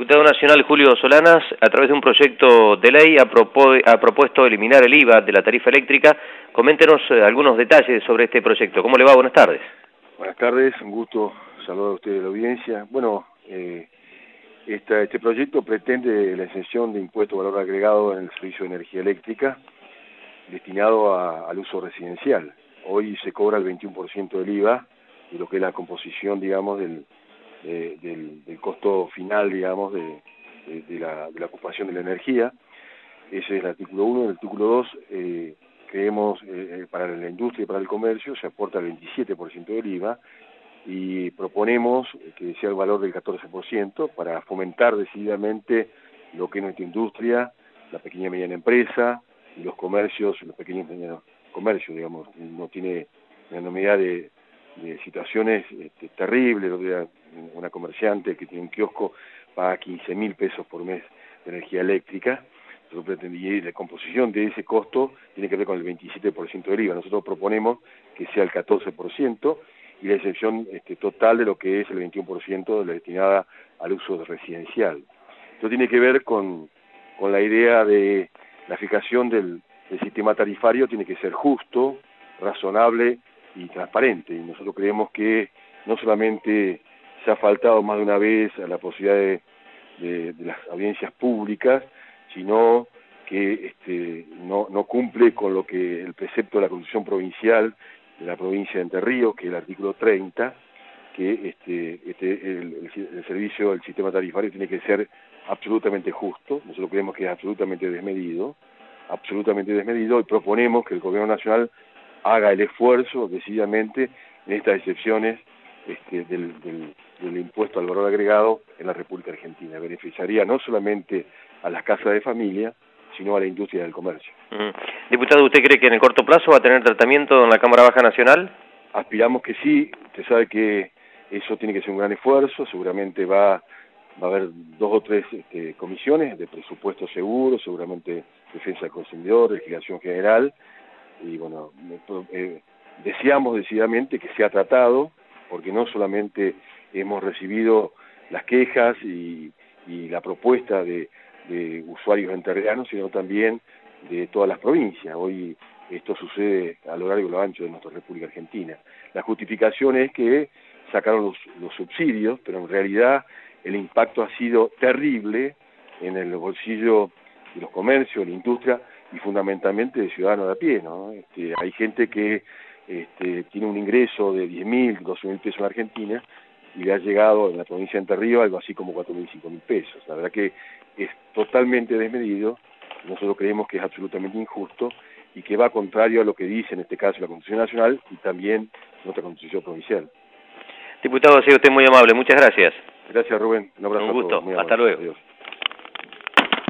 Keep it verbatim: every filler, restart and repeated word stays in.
diputado nacional Julio Solanas, a través de un proyecto de ley, ha, propo ha propuesto eliminar el I V A de la tarifa eléctrica. Coméntenos eh, algunos detalles sobre este proyecto. ¿Cómo le va? Buenas tardes. Buenas tardes, un gusto saludar a ustedes de la audiencia. Bueno, eh, esta, este proyecto pretende la exención de impuesto valor agregado en el servicio de energía eléctrica destinado a, al uso residencial. Hoy se cobra el veintiuno por ciento del I V A y lo que es la composición, digamos, del, de, del, del costo final, digamos, de, de, de, la, de la ocupación de la energía. Ese es el artículo uno. En el artículo dos, eh, creemos, eh, para la industria y para el comercio, se aporta el veintisiete por ciento del I V A y proponemos que sea el valor del catorce por ciento para fomentar decididamente lo que es nuestra industria, la pequeña y mediana empresa, y los comercios, los pequeños y medianos comercios, digamos. No tiene una enormidad de, de situaciones este, terribles. Una comerciante que tiene un kiosco paga quince mil pesos por mes de energía eléctrica. Y la composición de ese costo tiene que ver con el veintisiete por ciento del I V A. Nosotros proponemos que sea el catorce por ciento y la excepción este, total de lo que es el veintiuno por ciento de la destinada al uso residencial. Esto tiene que ver con, con la idea de la fijación del, del sistema tarifario. Tiene que ser justo, razonable y transparente. Y nosotros creemos que no solamente se ha faltado más de una vez a la posibilidad de, de, de las audiencias públicas, sino que este, no, no cumple con lo que el precepto de la Constitución Provincial de la provincia de Entre Ríos, que es el artículo treinta, que este, este, el, el, el servicio, el sistema tarifario tiene que ser absolutamente justo. Nosotros creemos que es absolutamente desmedido, absolutamente desmedido, y proponemos que el Gobierno Nacional haga el esfuerzo decididamente en estas excepciones este, del, del, del impuesto al valor agregado en la República Argentina. Beneficiaría no solamente a las casas de familia, sino a la industria del comercio. Uh-huh. Diputado, ¿usted cree que en el corto plazo va a tener tratamiento en la Cámara Baja Nacional? Aspiramos que sí. Usted sabe que eso tiene que ser un gran esfuerzo. Seguramente va, va a haber dos o tres este, comisiones de presupuesto seguro, seguramente defensa del consumidor, legislación general, y bueno, eh, deseamos decididamente que sea tratado, porque no solamente hemos recibido las quejas y, y la propuesta de de usuarios enterrianos, sino también de todas las provincias. Hoy esto sucede a lo largo y lo ancho de nuestra República Argentina. La justificación es que sacaron los, los subsidios, pero en realidad el impacto ha sido terrible en el bolsillo de los comercios, de la industria y fundamentalmente de ciudadanos de a pie, ¿no? Este, hay gente que este, tiene un ingreso de diez mil, doce mil pesos en la Argentina y le ha llegado en la provincia de Entre Ríos algo así como cuatro mil, cinco mil pesos. La verdad que es totalmente desmedido. Nosotros creemos que es absolutamente injusto y que va contrario a lo que dice en este caso la Constitución Nacional y también nuestra Constitución Provincial. Diputado, ha sido usted muy amable. Muchas gracias. Gracias, Rubén. Un abrazo. Un gusto. A todos. Muy Hasta amable. luego. Adiós.